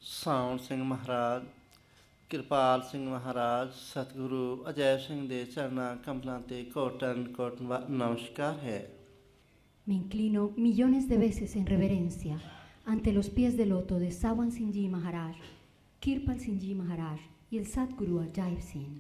ਸਾਉਣ ਸਿੰਘ ਮਹਾਰਾਜ, ਕਿਰਪਾਲ ਸਿੰਘ ਮਹਾਰਾਜ, ਸਤਿਗੁਰੂ ਅਜੈਬ ਸਿੰਘ ਦੇ ਚਰਨਾਂ ਕਮਲਾਂ ਤੇ ਕੋਟਨ ਨਮਸਕਾਰ ਹੈ। Me inclino millones de veces en reverencia ante los pies de loto de Sawan Singh Maharaj, Kirpal Singh Maharaj y el Sadguru Ajaib Singh.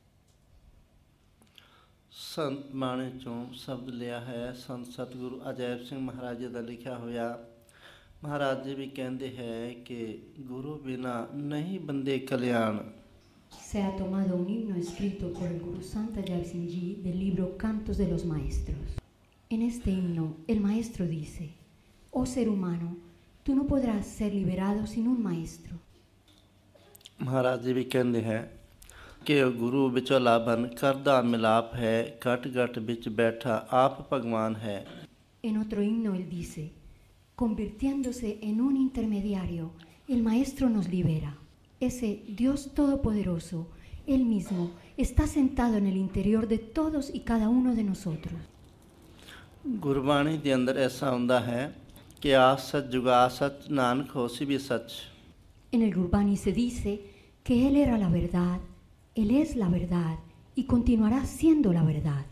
ਸੰਤ ਬਾਣੀ ਚੋਂ ਸ਼ਬਦ ਲਿਆ ਹੈ। ਸੰਤ ਸਤਿਗੁਰੂ ਅਜੈਬ ਸਿੰਘ ਮਹਾਰਾਜ ਜੀ ਦਾ ਲਿਖਿਆ ਹੋਇਆ। ਮਹਾਰਾਜ ਜੀ ਵੀ ਕਹਿੰਦੇ ਹੈ ਕਿ ਗੁਰੂ ਬਿਨਾ ਨਹੀਂ ਬੰਦੇ ਕਲਿਆਣ। Se ha tomado un himno escrito por el Guru Sant Ajaib Singh Ji del libro Cantos de los Maestros. En este himno, el maestro dice: Oh ser humano, tú no podrás ser liberado sin un maestro. Maharaj ਜੀ ਵੀ ਕਹਿੰਦੇ ਹੈ ਕਿ ਗੁਰੂ ਵਿਚੋਲਾ ਬਨ ਕਰਦਾ ਮਿਲਾਪ ਹੈ, ਘਟ ਘਟ ਵਿੱਚ ਬੈਠਾ ਆਪ ਭਗਵਾਨ ਹੈ। En otro himno él dice: convirtiéndose en un intermediario, el maestro nos libera. Ese Dios todopoderoso, él mismo, está sentado en el interior de todos y cada uno de nosotros. Gurbani ਦੇ ਅੰਦਰ ਐਸਾ ਹੁੰਦਾ ਹੈ ਕਿ ਆਸ ਸੱਚ ਜੁਗਾ ਸੱਚ ਨਾਨਕ ਹੋਸੀ ਵੀ ਸੱਚ। En el Gurbani se dice que él era la verdad, él es la verdad y continuará siendo la verdad.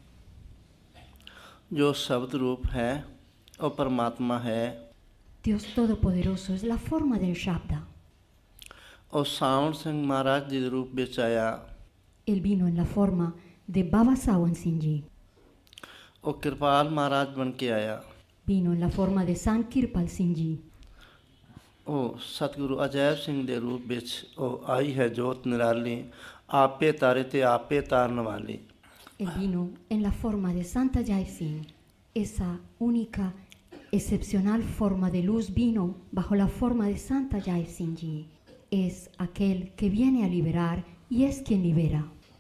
ਜੋ ਸ਼ਬਦ ਰੂਪ ਹੈ ਉਹ ਪਰਮਾਤਮਾ ਹੈ। Dios todopoderoso es la forma del Shabda. ਉਹ ਸਾਉਣ ਸਿੰਘ ਮਹਾਰਾਜ ਜੀ ਦੇ ਰੂਪ ਵਿੱਚ ਆਇਆ। Él vino en la forma de Baba Sawan Singh Ji. ਉਹ ਕਿਰਪਾਲ ਮਹਾਰਾਜ ਬਣ ਕੇ ਆਇਆ। Vino en la forma de Sant Kirpal Singh Ji. ਉਹ ਸਤਿਗੁਰੂ ਅਜੈਬ ਸਿੰਘ ਦੇ ਰੂਪ ਵਿੱਚ ਉਹ ਆਈ ਹੈ ਜੋਤ ਨਿਰਾਲੀ, ਆਪੇ ਤਾਰੇ ਤੇ ਆਪੇ ਤਾਰਨ ਵਾਲੀ। Él vino en la forma de Sant Ajaib Singh. Esa única, excepcional forma de luz vino bajo la forma de Sant Ajaib Singh Ji. Es aquel que viene a liberar y es quien libera.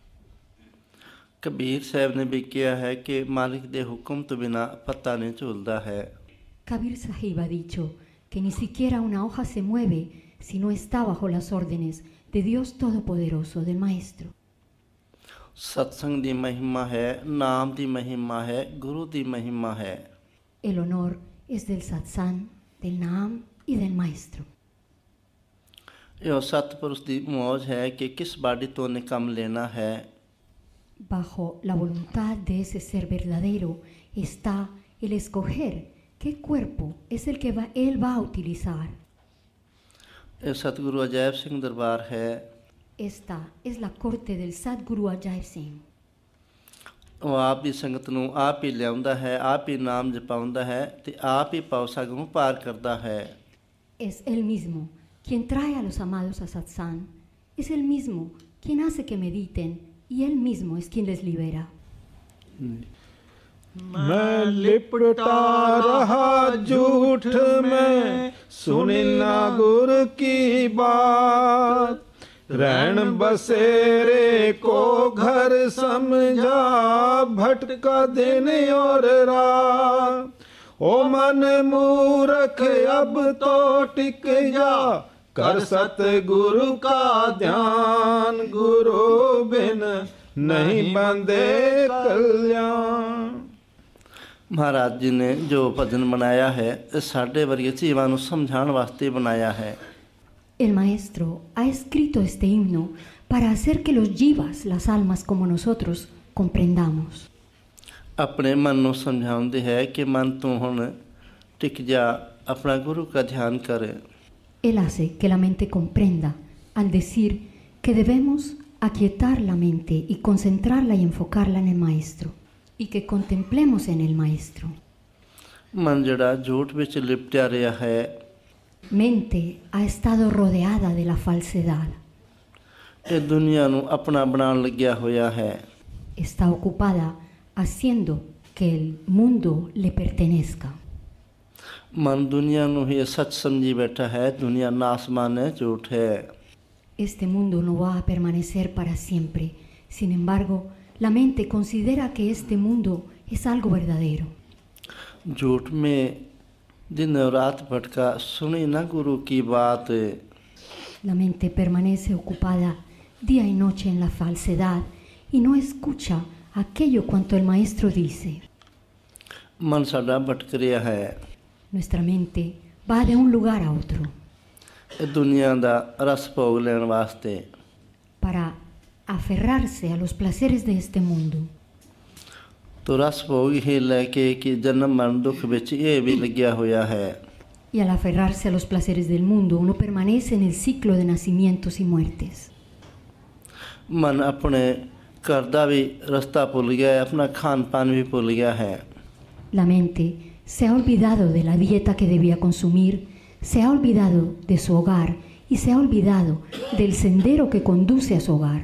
Kabir ਸਾਹਿਬ ਨੇ ਵੀ ਕਿਹਾ ਹੈ ਕਿ ਮਾਲਿਕ ਦੇ ਹੁਕਮ ਤੋਂ ਬਿਨਾਂ ਪੱਤਾ ਨਹੀਂ ਝੂਲਦਾ ਹੈ। Kabir Sahib ha dicho que ni siquiera una hoja se mueve si no está bajo las órdenes de Dios Todopoderoso, del Maestro. ਸਤਸੰਗ ਦੀ ਮਹਿਮਾ ਹੈ, ਨਾਮ ਦੀ ਮਹਿਮਾ ਹੈ, ਗੁਰੂ ਦੀ ਮਹਿਮਾ ਹੈ। El honor es del satsang, del Naam y del Maestro. ਇਹ ਸਤਿਪੁਰਸ਼ ਦੀ ਮੌਜ ਹੈ ਕਿ ਕਿਸ ਬਾਡੀ ਤੋਂ ਨੇ ਕੰਮ ਲੈਣਾ ਹੈ। Bajo la voluntad de ese ser verdadero está el escoger qué cuerpo es el que él va a utilizar. ਇਹ ਸਤਿਗੁਰੂ ਅਜੈਬ ਸਿੰਘ ਦਰਬਾਰ ਹੈ। Esta es la corte del Sadguru Ajaib Singh. ਉਹ ਆਪ ਹੀ ਸੰਗਤ ਨੂੰ ਆਪ ਹੀ ਲਿਆਉਂਦਾ ਹੈ, ਆਪ ਹੀ ਨਾਮ ਜਪਾਉਂਦਾ ਹੈ ਤੇ ਆਪ ਹੀ ਭਵਸਾਗਰ ਨੂੰ ਪਾਰ ਕਰਦਾ ਹੈ। Es él mismo quien trae a los amados a satsang. Es él mismo quien hace que mediten y él mismo es quien les libera. मैं लिपटा रहा झूठ में सुनी ना गुर की बात, रैन बसेरे को घर समझा भटका दिन और रात। ओ मन मूर्ख अब तो टिक जा, कर सतगुरु का ध्यान, गुरु बिन नहीं बंदे कल्याण। ਮਹਾਰਾਜ ਜੀ ਨੇ ਜੋ ਭਜਨ ਬਣਾਇਆ ਹੈ ਇਹ ਸਾਡੇ ਵਰਗੇ ਜੀਵਾਂ ਨੂੰ ਸਮਝਾਉਣ ਵਾਸਤੇ ਬਣਾਇਆ ਹੈ। El maestro ha escrito este himno para hacer que los jivas, las almas como nosotros, comprendamos. ਆਪਣੇ ਮਨ ਨੂੰ ਸਮਝਾਉਂਦੇ ਹੈ ਕਿ ਮਨ ਤੂੰ ਹੁਣ ਟਿਕ ਜਾ, ਆਪਣਾ ਗੁਰੂ ਦਾ ਧਿਆਨ ਕਰ। Él hace que la mente comprenda al decir que debemos aquietar la mente y concentrarla y enfocarla en el maestro y que contemplemos en el maestro. ਮਨ ਜਿਹੜਾ ਝੂਠ ਵਿੱਚ ਲਿਪਟਿਆ ਰਿਹਾ ਹੈ, Mente ha estado rodeada de la falsedad. ਇਹ ਦੁਨੀਆ ਨੂੰ ਆਪਣਾ ਬਣਾਉਣ ਲੱਗਿਆ ਹੋਇਆ ਹੈ। Está ocupada haciendo que el mundo le pertenezca. ਮਨ ਦੁਨੀਆ ਨੂੰ ਹੀ ਸੱਚ ਸਮਝੀ ਬੈਠਾ ਹੈ, ਦੁਨੀਆ ਨਾਸਮਾਨ ਹੈ, ਝੂਠ ਹੈ। Este mundo no va a permanecer para siempre. Sin embargo, la mente considera que este mundo es algo verdadero. झूठ में दिन और रात भटका, सुनी ना गुरु की बात। La mente permanece ocupada día y noche en la falsedad y no escucha aquello cuanto el maestro dice. मन साडा भटक रहा है। Nuestra mente va de un lugar a otro. ਇਹ ਦੁਨੀਆ ਦਾ ਰਸ ਭੋਗ ਲੈਣ ਵਾਸਤੇ। para aferrarse a los placeres de este mundo. ਤੋ ਰਸ ਭੋਗ ਹੀ ਲੈ ਕੇ ਕਿ ਜਨਮ ਮਰਨ ਦੁੱਖ ਵਿੱਚ ਇਹ ਵੀ ਲੱਗਿਆ ਹੋਇਆ ਹੈ। Y al aferrarse a los placeres del mundo, uno permanece en el ciclo de nacimientos y muertes. ਮਨ ਆਪਣੇ ਘਰ ਦਾ ਵੀ ਰਸਤਾ ਭੁੱਲ ਗਿਆ ਹੈ, ਆਪਣਾ ਖਾਣ ਪਾਨ ਵੀ ਭੁੱਲ ਗਿਆ ਹੈ। La mente se ha olvidado de la dieta que debía consumir, se ha olvidado de su hogar y se ha olvidado del sendero que conduce a su hogar.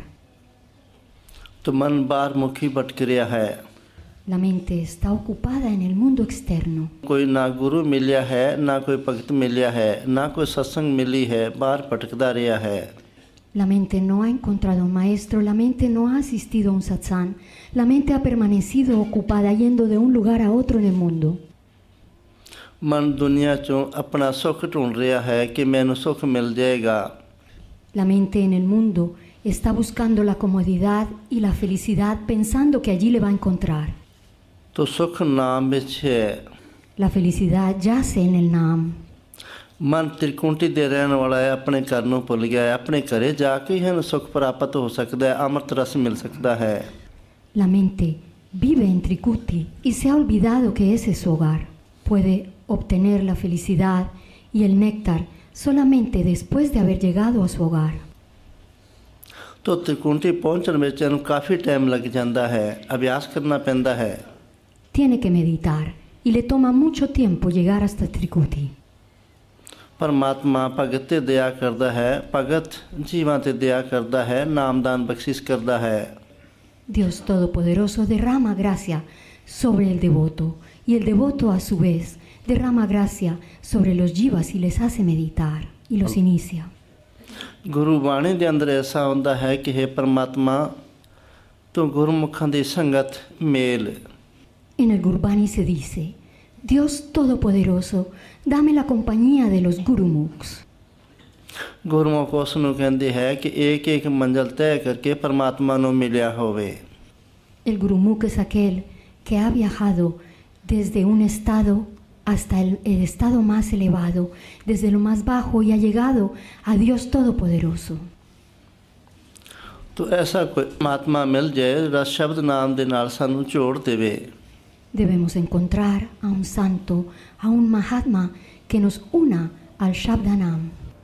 ਤੋ ਮਨ ਬਾਹਰ ਮੁਖੀ ਭਟਕ ਰਿਹਾ ਹੈ। La mente está ocupada en el mundo externo. ਕੋਈ ਨਾ ਗੁਰੂ ਮਿਲਿਆ ਹੈ, ਨਾ ਕੋਈ ਭਗਤ ਮਿਲਿਆ ਹੈ, ਨਾ ਕੋਈ ਸਤਸੰਗ ਮਿਲੀ ਹੈ, ਬਾਹਰ ਭਟਕਦਾ ਰਿਹਾ ਹੈ। La mente no ha encontrado un maestro, la mente no ha asistido a un satsang, la mente ha permanecido ocupada yendo de un lugar a otro en el mundo. ਮਨ ਦੁਨੀਆ 'ਚੋਂ ਆਪਣਾ ਸੁੱਖ ਢੂੰਡ ਰਿਹਾ ਹੈ ਕਿ ਮੈਨੂੰ ਸੁੱਖ ਮਿਲ ਜਾਏਗਾ। La mente en el mundo está buscando la comodidad y la felicidad pensando que allí le va a encontrar. ਤੋ ਸੁੱਖ ਨਾਮ ਵਿੱਚ ਹੈ। La felicidad yace en el Naam. ਮਨ ਤ੍ਰਿਕੁੰਟੀ ਦੇ ਰਹਿਣ ਵਾਲਾ ਹੈ, ਆਪਣੇ ਘਰ ਨੂੰ ਭੁੱਲ ਗਿਆ ਹੈ। ਆਪਣੇ ਘਰੇ ਜਾ ਕੇ ਹੀ ਸੁੱਖ ਪ੍ਰਾਪਤ ਹੋ ਸਕਦਾ ਹੈ, ਅੰਮ੍ਰਿਤ ਰਸ ਮਿਲ ਸਕਦਾ ਹੈ। La mente vive en Trikuti y se ha olvidado que ese es su hogar. Puede obtener la felicidad y el néctar solamente después de haber llegado a su hogar. ਤੋ ਤ੍ਰਿਕੁੰਟੀ ਪਹੁੰਚਣ ਵਿੱਚ ਇਹਨੂੰ ਕਾਫੀ ਟਾਈਮ ਲੱਗ ਜਾਂਦਾ ਹੈ, ਅਭਿਆਸ ਕਰਨਾ ਪੈਂਦਾ ਹੈ। Tiene que meditar y le toma mucho tiempo llegar hasta Trikuti. ਪਰਮਾਤਮਾ ਭਗਤ ਤੇ ਦਇਆ ਕਰਦਾ ਹੈ, ਭਗਤ ਜੀਵਾਂ ਤੇ ਦਇਆ ਕਰਦਾ ਹੈ, ਨਾਮਦਾਨ ਬਖਸ਼ਿਸ਼ ਕਰਦਾ ਹੈ। Dios Todopoderoso derrama gracia sobre el devoto y el devoto a su vez derrama gracia sobre los jivas y les hace meditar y los inicia. ਗੁਰੂ ਬਾਣੀ ਦੇ ਅੰਦਰ ਐਸਾ ਹੁੰਦਾ ਹੈ ਕਿ ਹੈ ਪਰਮਾਤਮਾ ਤੂੰ ਗੁਰਮੁਖਾਂ ਦੀ ਸੰਗਤ ਮੇਲ। En el Gurbani se dice, Dios Todopoderoso, dame la compañía de los Gurumukhs. ਗੁਰਮੁਖ ਉਸ ਨੂੰ ਕਹਿੰਦੇ ਹੈ ਕਿ ਇੱਕ ਮੰਜ਼ਲ ਤੈਅ ਕਰਕੇ ਪਰਮਾਤਮਾ ਨੂੰ ਮਿਲਿਆ ਹੋਵੇ। El Gurumukh es aquel que ha viajado desde un estado hasta el estado más elevado, desde lo más bajo y ha llegado a Dios Todopoderoso. ਤੋ ਐਸਾ ਕੋਈ ਪਰਮਾਤਮਾ ਮਿਲ ਜਾਏ ਜਿਹੜਾ ਸ਼ਬਦ ਨਾਮ ਦੇ ਨਾਲ ਸਾਨੂੰ ਜੋੜ ਦੇਵੇ। Debemos encontrar a un santo, a un Mahatma que nos una al Shabdanam.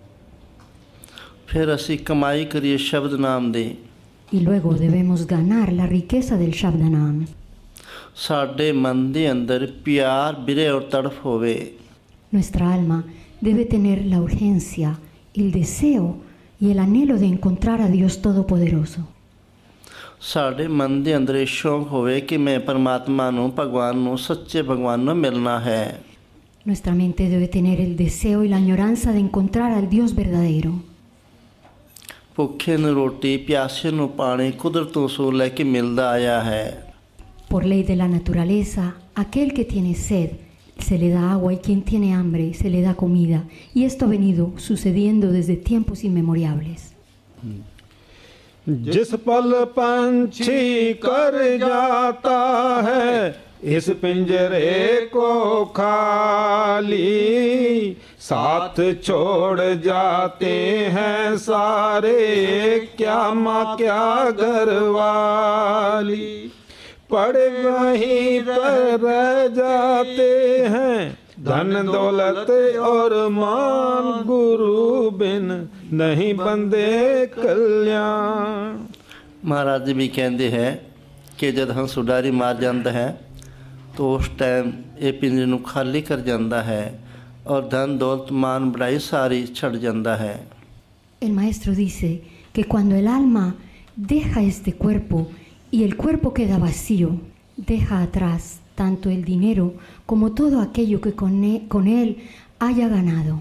ਫਿਰ ਅਸੀਂ ਕਮਾਈ ਕਰੀਏ ਸ਼ਬਦ ਨਾਮ ਦੀ। Y luego debemos ganar la riqueza del Shabdanam. ਸਾਡੇ ਮਨ ਦੇ ਅੰਦਰ ਪਿਆਰ ਬਿਰੇ ਔਰ ਤੜਫ ਹੋਵੇ। Nuestra alma debe tener la urgencia, el deseo y el anhelo de encontrar a Dios Todopoderoso. ਸਾਡੇ ਮਨ ਦੇ ਅੰਦਰ ਇਹ ਸ਼ੌਂਕ ਹੋਵੇ ਕਿ ਮੈਂ ਪਰਮਾਤਮਾ ਨੂੰ, ਭਗਵਾਨ ਨੂੰ, ਸੱਚੇ ਭਗਵਾਨ ਨੂੰ ਮਿਲਣਾ ਹੈ। Nuestra mente debe tener el deseo y la añoranza de encontrar al Dios verdadero. ਭੁੱਖੇ ਨੂੰ ਰੋਟੀ, ਪਿਆਸੇ ਨੂੰ ਪਾਣੀ ਕੁਦਰਤੋਂ ਸੋ ਲੈ ਕੇ ਮਿਲਦਾ ਆਇਆ ਹੈ। Por ley de la naturaleza, aquel que tiene sed se le da agua y quien tiene hambre se le da comida. Y esto ha venido sucediendo desde tiempos inmemoriales. जिस पल पंछी कर जाता है इस पिंजरे को खाली, साथ छोड़ जाते हैं सारे, क्या माँ क्या घर वाली, पड़े वहीं पर रह जाते हैं धन दौलत और मान, गुरु बिन नहीं बंदे कल्याण। ਮਹਾਰਾਜ ਜੀ ਵੀ ਕਹਿੰਦੇ ਹੈ ਕਿ ਜਦ ਹੰਸ ਉਡਾਰੀ ਮਾਰ ਜਾਂਦਾ ਹੈ तो उस टाइम ये पिंजरे ਨੂੰ ਖਾਲੀ ਕਰ ਜਾਂਦਾ ਹੈ और धन दौलत मान बड़ाई सारी छड़ जाता है। El maestro dice que cuando el alma deja este cuerpo y el cuerpo queda vacío, deja atrás tanto el dinero como todo aquello que con él haya ganado.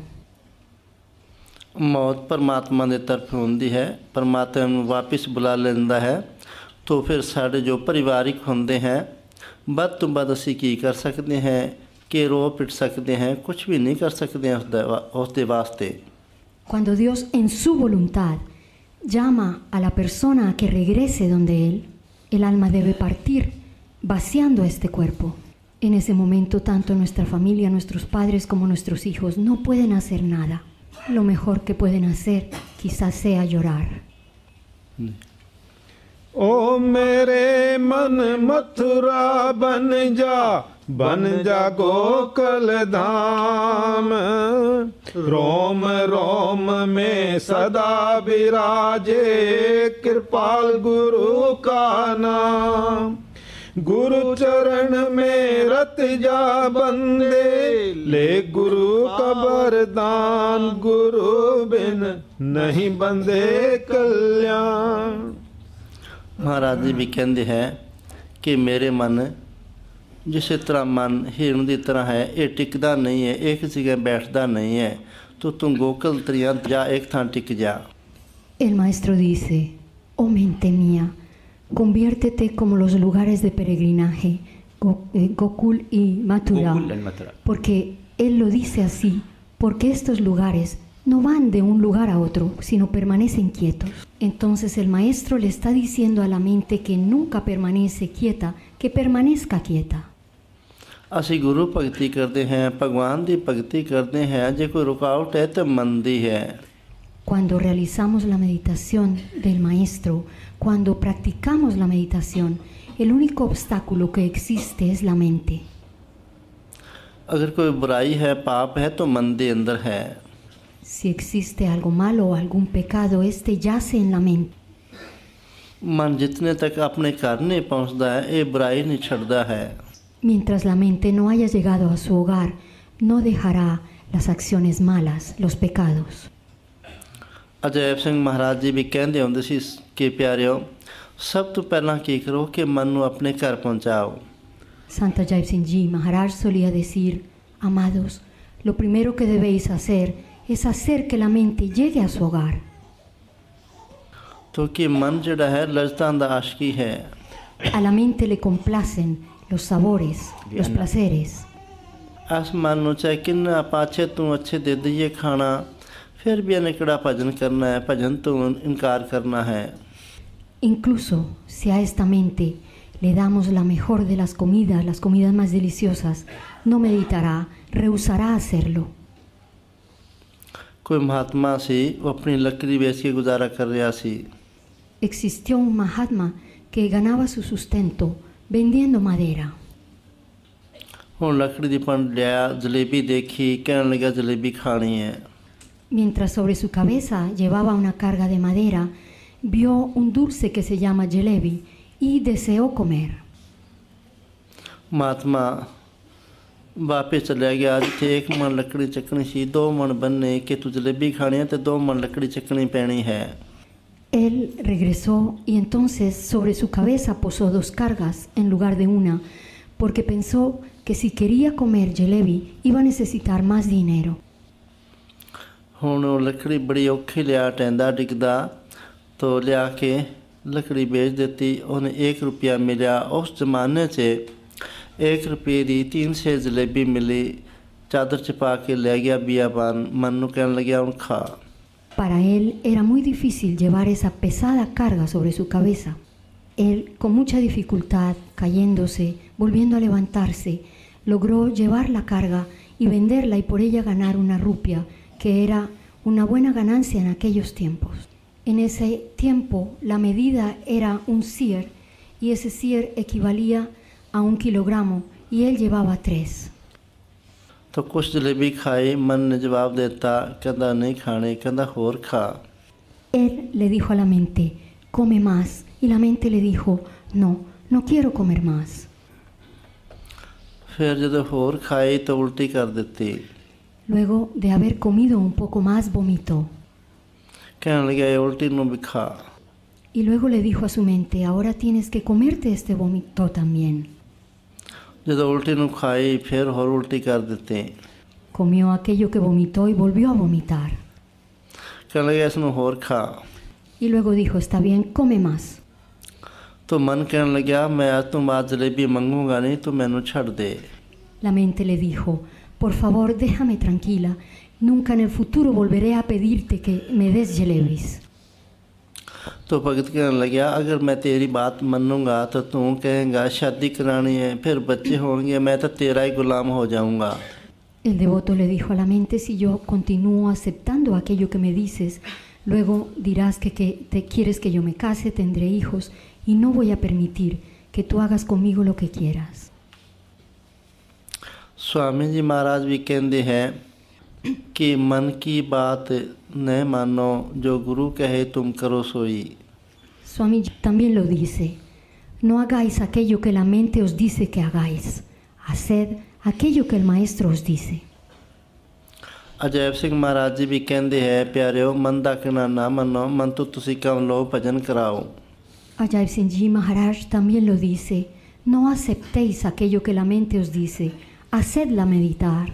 मौत परमात्मा की तरफ होंदी है, परमात्मा ਨੂੰ वापस बुला लेंदा है। तो फिर साढ़े जो पारिवारिक होंदे हैं ਵੱਧ ਤੋਂ ਵੱਧ ਅਸੀਂ ਕੀ ਕਰ ਸਕਦੇ ਹਾਂ ਕਿ ਰੋ ਪਿੱਟ ਸਕਦੇ हैं, कुछ भी नहीं कर सकते उसके वास्ते। Cuando Dios en su voluntad llama a la persona a que regrese donde Él, el alma debe partir vaciando este cuerpo. En ese momento tanto nuestra familia, nuestros padres como nuestros hijos no pueden hacer nada. lo mejor que pueden hacer quizás sea llorar. ओ मेरे मन मथुरा बन जा गोकुल धाम, रोम रोम में सदा विराजे कृपाल गुरु का नाम। गुरु चरण में रत जा बंदे, ले गुरु का वरदान, गुरु बिन नहीं बंदे कल्याण। ਮਹਾਰਾਜ ਜੀ ਵੀ ਕਹਿੰਦੇ ਹੈ ਕਿ ਮੇਰੇ ਮਨ ਜਿਸ ਤਰ੍ਹਾਂ ਮਨ ਹਿਰਨ ਦੀ ਤਰ੍ਹਾਂ ਹੈ, ਇਹ ਟਿਕਦਾ ਨਹੀਂ ਹੈ, ਇੱਕ ਜਗ੍ਹਾ ਬੈਠਦਾ ਨਹੀਂ ਹੈ। ਤੂੰ ਗੋਕਲ ਤਰੀਆਂ ਜਾ, ਇੱਕ ਥਾਂ ਟਿਕ ਜਾ। El maestro dice, oh mente mía, conviértete como los lugares de peregrinaje, Gokul y Mathura, porque él lo dice así, porque estos lugares no van de un lugar a otro, sino permanecen quietos. Entonces el maestro le está diciendo a la mente que nunca permanece quieta, que permanezca quieta. ਅਸੀਂ ਗੁਰੂ ਭਗਤੀ ਕਰਦੇ ਹਾਂ, ਭਗਵਾਨ ਦੀ ਭਗਤੀ ਕਰਦੇ ਹਾਂ, ਜੇ ਕੋਈ ਰੁਕਾਵਟ ਹੈ ਤਾਂ ਮਨ ਦੀ ਹੈ। Cuando realizamos la meditación del maestro, cuando practicamos la meditación, el único obstáculo que existe es la mente. ਅਗਰ ਕੋਈ ਬੁਰਾਈ ਹੈ, ਪਾਪ ਹੈ, ਤਾਂ ਮਨ ਦੇ ਅੰਦਰ ਹੈ। Si existe algo malo o algún pecado, este yace en la mente. ਮਨ ਜਿਤਨੇ ਤੱਕ ਆਪਣੇ ਘਰ ਨਹੀਂ ਪਹੁੰਚਦਾ ਹੈ, ਇਹ ਬੁਰਾਈ ਨਹੀਂ ਛੱਡਦਾ ਹੈ। Mientras la mente no haya llegado a su hogar, no dejará las acciones malas, los pecados. Ajaib ਸਿੰਘ ਮਹਾਰਾਜ ਜੀ ਵੀ ਕਹਿੰਦੇ ਹੁੰਦੇ ਸੀ ਕਿ ਪਿਆਰਿਓ, ਸਭ ਤੋਂ ਪਹਿਲਾਂ ਕੀ ਕਰੋ ਕਿ ਮਨ ਨੂੰ ਆਪਣੇ ਘਰ ਪਹੁੰਚਾਓ। Santa Jai Singh Ji Maharaj solía decir, amados, lo primero que debéis hacer es hacer que la mente llegue a su hogar. ਕਿਉਂਕਿ ਮਨ ਜਿਹੜਾ ਹੈ ਲਜ਼ਤਾਂ ਦਾ ਆਸ਼ਕੀ ਹੈ। A la mente le complacen los sabores, los placeres. ਇਸ ਮਨ ਨੂੰ ਚਾਹੇ ਕਿੰਨਾ ਪਾਛੇ ਤੂੰ ਅੱਛੇ ਦੇ ਦਈਏ ਖਾਣਾ, ਫਿਰ ਵੀ ਇਹਨੇ ਕਿਹੜਾ ਭਜਨ ਕਰਨਾ ਹੈ, ਭਜਨ ਤੋਂ ਇਨਕਾਰ ਕਰਨਾ ਹੈ। Incluso si a esta mente le damos la mejor de las comidas más deliciosas, no meditará, rehusará hacerlo. ਕੋਈ ਮਹਾਤਮਾ ਸੀ, ਉਹ ਆਪਣੀ ਲੱਕੜੀ ਵੇਚ ਕੇ ਗੁਜ਼ਾਰਾ ਕਰ ਰਿਹਾ ਸੀ। Existió un Mahatma que ganaba su sustento vendiendo madera. ਹੁਣ ਲੱਕੜੀ ਦੀ ਪੰਡ ਲਿਆ, ਜਲੇਬੀ ਦੇਖੀ, ਕਹਿਣ ਲੱਗਾ ਜਲੇਬੀ ਖਾਣੀ ਹੈ। Mientras sobre su cabeza llevaba una carga de madera, vio un dulce que se llama jalebi y deseó comer. Mahatma ਵਾਪਸ ਚਲਿਆ ਗਿਆ। ਜਿੱਥੇ ਇੱਕ ਮਣ ਲੱਕੜੀ ਚੱਕਣੀ ਸੀ, 2 ਮਣ ਬੰਨੇ ਕਿ ਤੂੰ ਜਲੇਬੀ ਖਾਣੀ ਹੈ ਤੇ 2 ਮਣ ਲੱਕੜੀ ਚੱਕਣੀ ਪੈਣੀ ਹੈ। Él regresó y entonces sobre su cabeza posó 2 cargas en lugar de una, porque pensó que si quería comer jalebi iba a necesitar más dinero. ਹੁਣ ਉਹ ਲੱਕੜੀ ਬੜੀ ਔਖੀ ਲਿਆ, ਟੈਂਦਾ ਡਿੱਗਦਾ, ਤੋ ਲਿਆ ਕੇ ਲੱਕੜੀ ਵੇਚ ਦਿੱਤੀ। ਉਹਨੇ 1 ਰੁਪਇਆ ਮਿਲਿਆ। ਉਸ ਜ਼ਮਾਨੇ 'ਚ 1 ਰੁਪਏ ਦੀ 300 ਜਲੇਬੀ ਮਿਲੀ। ਚਾਦਰ 'ਚ ਪਾ ਕੇ ਲੈ ਗਿਆ ਬੀਆਬਾਨ। ਮਨ ਨੂੰ ਕਹਿਣ ਲੱਗਿਆ ਹੁਣ ਖਾ। Para él era muy difícil llevar esa pesada carga sobre su cabeza. Él, con mucha dificultad, cayéndose, volviendo a levantarse, logró llevar la carga y venderla y por ella ganar una rupia, que era una buena ganancia en aquellos tiempos. En ese tiempo la medida era un seer y ese seer equivalía a 1 kilogramo y él llevaba 3. तो कुछ जलेबी खाई। मन ने जवाब देता, कहता नहीं खाने, कहता होर खा। Él le dijo a la mente, come más, y la mente le dijo, no, no quiero comer más. फिर जब होर खाई तो उल्टी कर देती। Luego de haber comido un poco más, vomitó. कहने लगा ये उल्टी नु भी खा। Y luego le dijo a su mente, ahora tienes que comerte este vómito también. जब उल्टी नु खाई फिर होर उल्टी कर देते। Comió aquello que vomitó y volvió a vomitar. कहने लगा इसनु होर खा। Y luego dijo, está bien, come más. तो मन कहने लगा मैं आज तुम आज जलेबी मंगूंगा नहीं, तो मैनू छड़ दे। La mente le dijo, por favor, déjame tranquila. Nunca en el futuro volveré a pedirte que me des jalebis. तो भगत कहने लगा अगर मैं तेरी बात मानूंगा तो तू कहेगा शादी करानी है, फिर बच्चे होंगे, मैं तो तेरा ही गुलाम हो जाऊंगा। El devoto le dijo a la mente: si yo continúo aceptando aquello que me dices, luego dirás que te quieres que yo me case, tendré hijos y no voy a permitir que tú hagas conmigo lo que quieras. Swami जी महाराज भी कहते हैं कि मन की बात न मानो, जो गुरु कहे तुम करो सोई. Swami también lo dice: no hagáis aquello que la mente os dice que hagáis, haced aquello que el maestro os dice. Ajaib ਸਿੰਘ ਮਹਾਰਾਜ ਜੀ ਵੀ ਕਹਿੰਦੇ ਹੈ, ਪਿਆਰਿਓ ਮਨ ਦਾ ਕਹਿਣਾ ਨਾ ਮੰਨੋ, ਮਨ ਤੋਂ ਤੁਸੀਂ ਕੰਮ ਲਓ, ਭਜਨ ਕਰਾਓ. Ajahn Singh Maharaj también lo dice: no aceptéis aquello que la mente os dice, hacedla meditar.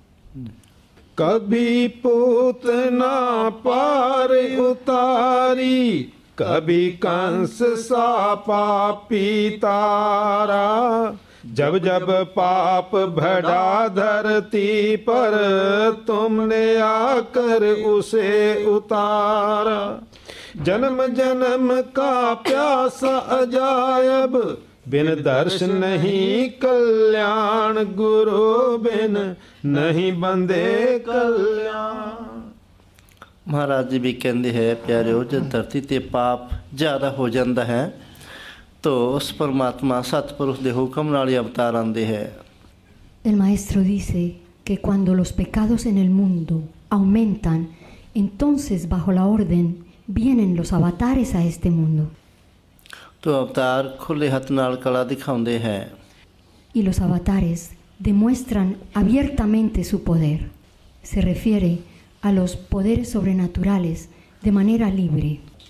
कभी पूतना पार उतारी, कभी कंस सा पापी तारा. जब जब पाप बढ़ा धरती पर, तुमने आकर उसे उतारा. जन्म जन्म का प्यासा अजायब, बिन दर्श नहीं कल्याण. गुरु बिन नहीं बंदे कल्याण. ਮਹਾਰਾਜ ਜੀ ਵੀ ਕਹਿੰਦੇ ਹੈ, ਪਿਆਰਿਓ ਜਦ ਧਰਤੀ 'ਤੇ ਪਾਪ ਜ਼ਿਆਦਾ ਹੋ ਜਾਂਦਾ ਹੈ ਤਾਂ ਉਸ ਪਰਮਾਤਮਾ ਸਤਿਪੁਰਸ਼ ਦੇ ਹੁਕਮ ਨਾਲ ਹੀ ਅਵਤਾਰ ਆਉਂਦੇ ਹੈ. El maestro dice que cuando los pecados en el mundo aumentan, entonces bajo la orden vienen los avatares a este mundo. ਤੋ ਅਵਤਾਰ ਖੁੱਲ੍ਹੇ ਹੱਥ ਨਾਲ ਕਲਾ ਦਿਖਾਉਂਦੇ ਹੈ. Y los avatares demuestran abiertamente su poder. Se refiere a los poderes sobrenaturales de manera libre.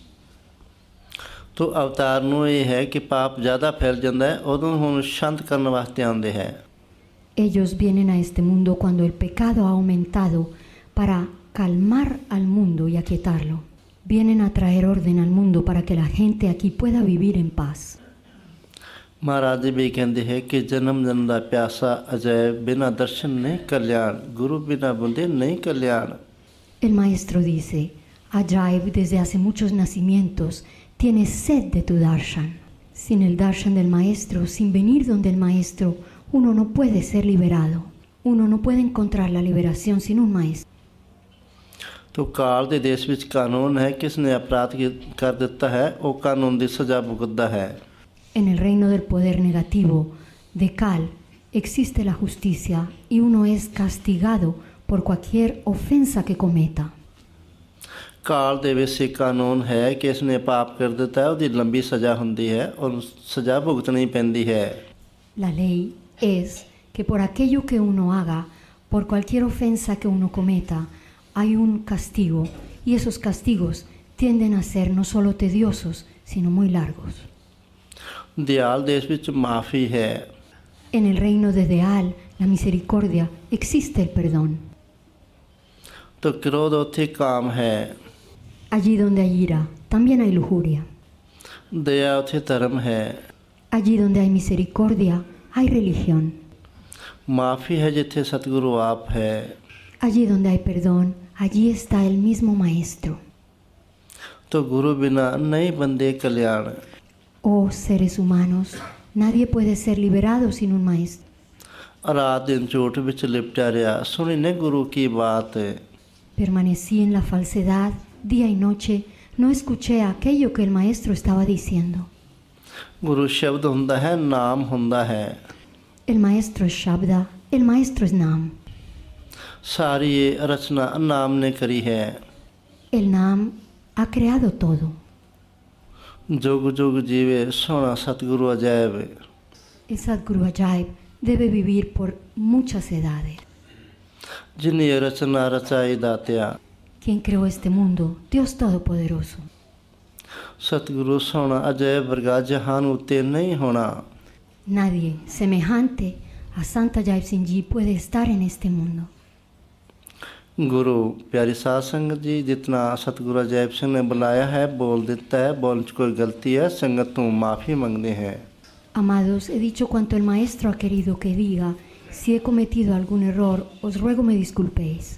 ਤੋ ਅਵਤਾਰ ਨੂੰ ਇਹ ਹੈ ਕਿ ਪਾਪ ਜ਼ਿਆਦਾ ਫੈਲ ਜਾਂਦਾ ਹੈ, ਉਦੋਂ ਹੁਣ ਸ਼ਾਂਤ ਕਰਨ ਵਾਸਤੇ ਆਉਂਦੇ ਹੈ. Ellos vienen a este mundo cuando el pecado ha aumentado para calmar al mundo y aquietarlo. Vienen a traer orden al mundo para que la gente aquí pueda vivir en paz. Maharaj ਜੀ ਵੀ ਕਹਿੰਦੇ ਹੈ ਕਿ ਜਨਮ ਜਨਮ ਦਾ ਪਿਆਸਾ ਅਜੈ ਬਿਨਾ ਦਰਸ਼ਨ ਨਹੀਂ ਕਲਿਆਣ, ਗੁਰੂ ਬਿਨਾ ਬੰਦੇ ਨਹੀਂ ਕਲਿਆਣ. El maestro dice: Ajaib desde hace muchos nacimientos tiene sed de tu darshan. Sin el darshan del maestro, sin venir donde el maestro, uno no puede ser liberado. Uno no puede encontrar la liberación sin un maestro. ਤੋ ਕਾਲ ਦੇ ਦੇਸ਼ ਵਿੱਚ ਕਾਨੂੰਨ ਹੈ, ਕਿਸ ਨੇ ਅਪਰਾਧ ਕਰ ਦਿੱਤਾ ਹੈ ਉਹ ਕਾਨੂੰਨ ਦੀ ਸਜ਼ਾ ਭੁਗਤਦਾ ਹੈ. En el reino del poder negativo de Kal existe la justicia y uno es castigado por cualquier ofensa que cometa. ਕਾਲ ਦੇ ਵਿੱਚ ਇਹ ਕਾਨੂੰਨ ਹੈ ਕਿ ਇਸ ਨੇ ਪਾਪ ਕਰ ਦਿੱਤਾ ਹੈ, ਉਹਦੀ ਲੰਬੀ ਸਜ਼ਾ ਹੁੰਦੀ ਹੈ ਔਰ ਸਜ਼ਾ ਭੁਗਤਣੀ ਪੈਂਦੀ ਹੈ. La ley es que por aquello que uno haga, por cualquier ofensa que uno cometa, hay un castigo y esos castigos tienden a ser no solo tediosos, sino muy largos. ਦਿਆਲ ਦੇਸ਼ ਵਿੱਚ ਮਾਫੀ ਹੈ. En el reino de Deal, la misericordia, existe el perdón. ਤੋ ਕ੍ਰੋਧ ਉੱਥੇ ਕਾਮ ਹੈ. Allí donde hay ira, también hay lujuria. ਦਇਆ ਉੱਥੇ ਧਰਮ ਹੈ. Allí donde hay misericordia, hay religión. ਮਾਫੀ ਹੈ ਜਿੱਥੇ ਸਤਿਗੁਰੂ ਆਪ ਹੈ. Allí donde hay perdón, allí está el mismo maestro. ਤੋ ਗੁਰੂ ਬਿਨਾ ਨਹੀਂ ਬੰਦੇ ਕਲਿਆਣ. Oh seres humanos, nadie puede ser liberado sin un maestro. ਰਾਤ ਦਿਨ ਝੂਠ ਵਿੱਚ ਲਿਪਟਿਆ ਰਿਹਾ, ਸੁਣੀ ਨੇ ਗੁਰੂ ਕੀ ਬਾਤ. Permanecí en la falsedad día y noche, no escuché aquello que el maestro estaba diciendo. ਗੁਰੂ ਸ਼ਬਦ ਹੁੰਦਾ ਹੈ, ਨਾਮ ਹੁੰਦਾ ਹੈ. El maestro es Shabda, el maestro es Nam. ਸਾਰੀ ਇਹ ਰਚਨਾ ਨਾਮ ਨੇ ਕਰੀ ਹੈ. El Nam ha creado todo. ਜੁਗ ਜੁਗ ਜੀਵੇ ਸੋਹਣਾ ਸਤਿਗੁਰੂ ਅਜਾਇਬ. El Sadguru Ajaib debe vivir por muchas edades. ਜਿਨੀ ਇਹ ਰਚਨਾ ਰਚਾਈ ਦਾਤਿਆ. Quien creó este mundo, Dios Todopoderoso. ਸਤਿਗੁਰੂ ਸੋਹਣਾ ਅਜਾਇਬ ਵਰਗਾ ਜਹਾਨ ਉੱਤੇ ਨਹੀਂ ਹੋਣਾ. Nadie semejante a Santa Ajaib Singh Ji puede estar en este mundo. गुरु प्यारी साध संगत जी, जितना सतगुरु अजैब सिंह ने बुलाया है बोल देता है, बोलने च कोई गलती है संगत तो माफ़ी मांगते हैं. Amados, he dicho cuanto el maestro ha querido que diga. Si he cometido algún error, os ruego me disculpéis.